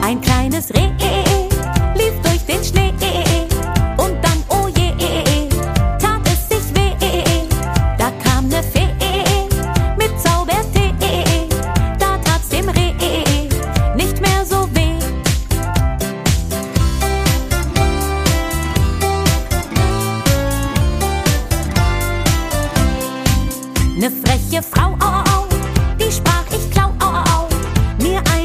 Ein kleines Reh lief durch den Schnee und dann, oh je, tat es sich weh. Da kam ne Fee mit Zaubertee, da tat's dem Reh nicht mehr so weh. Ne freche Frau, die sprach, ich klau, mir